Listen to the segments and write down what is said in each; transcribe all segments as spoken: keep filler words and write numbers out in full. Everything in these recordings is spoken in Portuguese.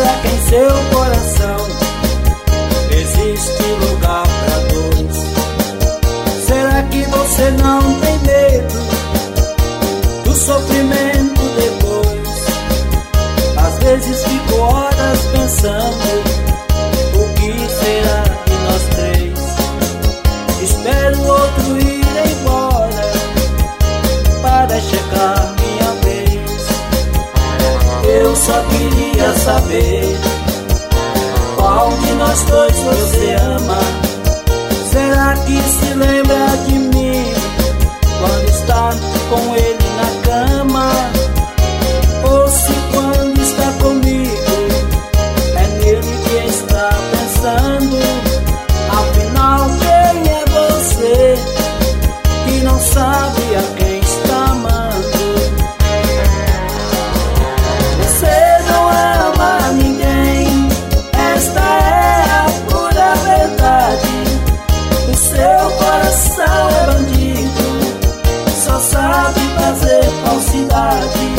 será que em seu coração existe lugar pra dois? Será que você não tem medo do sofrimento depois? Às vezes fico horas pensando, o que será de nós três? Espero o outro ir embora para chegar minha vez. Eu só queria saber qual de nós dois você ama. Será que se lembra de mim quando está com ele na cama? Ou se quando está comigo é nele que está pensando? Afinal, quem é você que não sabe a quem está amando? Você não ama ninguém, esta é a pura verdade. O seu coração é bandido, só sabe fazer falsidade.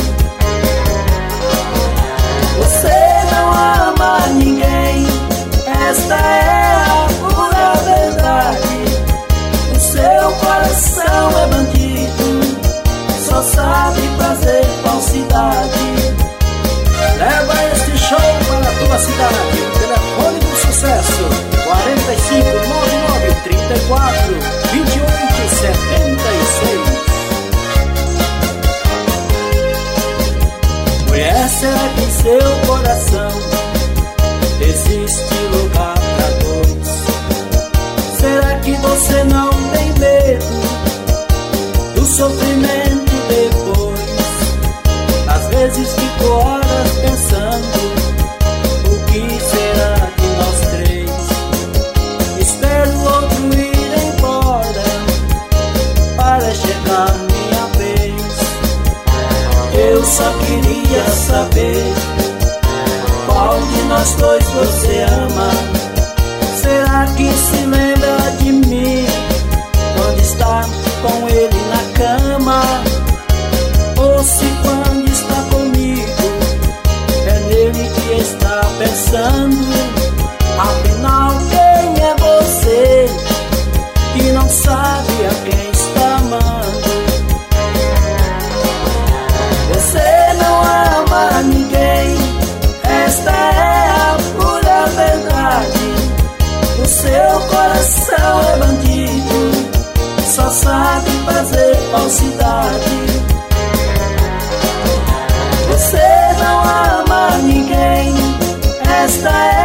Você não ama ninguém, esta é a pura verdade. O seu coração é bandido, só sabe fazer falsidade. Leva este show para a tua cidade. O telefone do sucesso: quatro cinco nove nove, três quatro, dois oito sete seis. Mulher, será que em seu coração existe lugar pra dois? Será que você não tem medo do sofrimento depois? Às vezes fico horas pensando, o que será de nós três? Espero o outro ir embora para chegar minha vez. Eu só queria saber qual de nós dois você ama. Será que se lembra de mim quando está com ele na cama? Ou se quando está comigo é nele que está pensando? Afinal, quem é você que não sabe a quem está amando? Você não ama ninguém, esta é a pura verdade. O seu coração é bandido, só sabe fazer falsidade. Você não ama ninguém, esta é